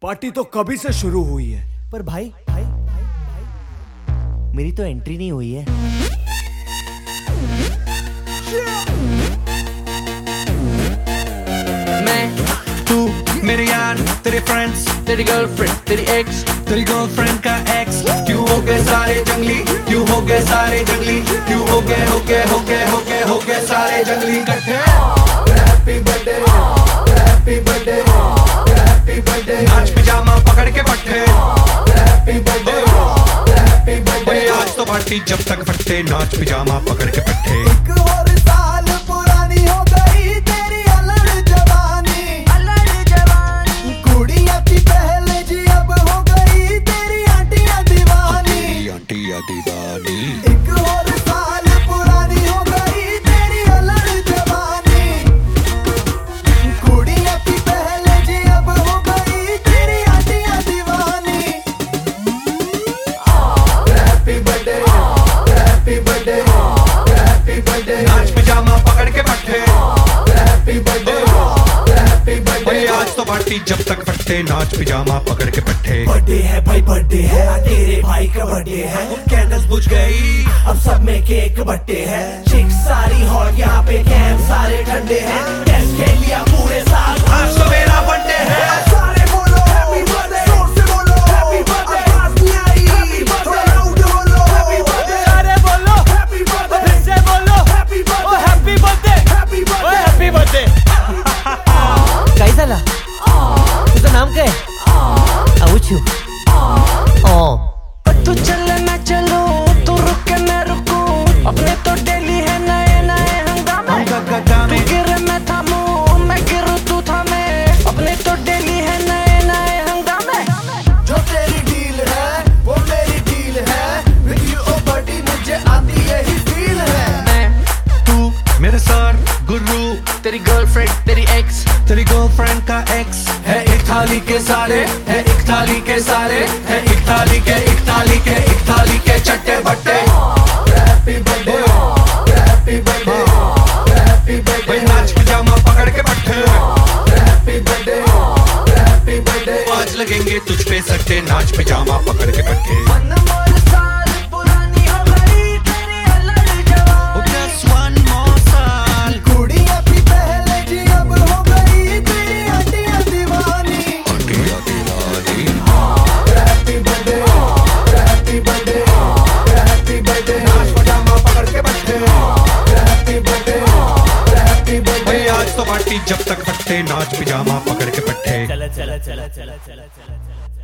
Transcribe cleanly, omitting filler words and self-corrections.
Party तो कभी से शुरू हुई है। पर भाई मेरी तो एंट्री नहीं हुई है। मैं, तू, मेरे यार, तेरे फ्रेंड्स, तेरी गर्लफ्रेंड, तेरी एक्स, तेरी गर्लफ्रेंड का एक्स। क्यों हो गए सारे जंगली, क्यों हो गए सारे जंगली, क्यों हो गए सारे जंगली इकट्ठे। Happy birthday, happy birthday, happy birthday. नाच पिजामा पकड़ के पट्टे। Happy birthday, happy birthday. आज तो पार्टी जब तक फट्टे, नाच पिजामा पकड़ के पट्टे। एक और साल पुरानी हो गई तेरी अलड़ जवानी, अलड़ जवानी। कुड़िया की पहले जी अब हो गई तेरी आंटियां दीवानी, आंटियां दीवानी। एक और साल पुरानी हो गई तेरी अलड़ जवानी। कुड़िया की पहले जी अब हो गई तेरी आंटियां दीवानी। Happy birthday, happy birthday, happy birthday. नाच पिजामा पकड़ के पट्टे। Happy birthday, happy birthday. आज तो पार्टी जब तक फट्टे, नाच पिजामा पकड़ के पट्टे। बर्थडे है भाई, बर्थडे है, तेरे भाई का बर्थडे है। कैंडल्स बुझ गई, अब सब में केक बट्टे है। चिक्स सारी हॉट, यहाँ पे कैंप सारे ठंडे हैं। टेस्ट खेल लिया पूरे साल, आज तो मेरा बर्थडे है। सारे बोलो हैप्पी बर्थडे, जोर से बोलो हैप्पी बर्थडे। आवाज नहीं आई, हैप्पी बर्थडे, लाउड बोलो हैप्पी बर्थडे। सारे बोलो हैप्पी बर्थडे, फिर से बोलो happy birthday, happy birthday, happy birthday, happy birthday. काय झाला? तुझं नाम काय? आऊचू। तू चले मैं चलूं, तू रुके मैं रुकूं। अपने तो डेली है नए नए हंगामे। तू गिरे मैं थामूं, मैं गिरूं तू थामे। अपने तो डेली है नए नए हंगामे। जो तेरी डील है वो मेरी डील है। विद यू ओ बडी मुझे आती यही फील है। मैं, तू, मेरे सर, गुरु, तेरी गर्लफ्रेंड, तेरी एक्स, तेरी गर्लफ्रेंड का एक्स। है एक थाली के सारे, है एक थाली के सारे, है एक थाली के, एक थाली के, एक थाली के चट्टे बट्टे। Happy birthday, happy birthday, happy birthday. नाच पिजामा पकड़ के पट्टे। Happy birthday, happy birthday. आज लगेंगे तुझ पे सट्टे, नाच पिजामा पकड़ के पट्टे। Just one more साल। कुड़िया की पहले जी अब हो गई तेरी आंटियां दीवानी। आंटियां दीवानी। Happy birthday, happy birthday, happy birthday. नाच पिजामा पकड़ के पट्टे। Happy birthday, happy birthday. आज तो पार्टी जब तक फट्टे, नाच पिजामा पकड़ के पट्टे। चला चला चला चला चला चला चला।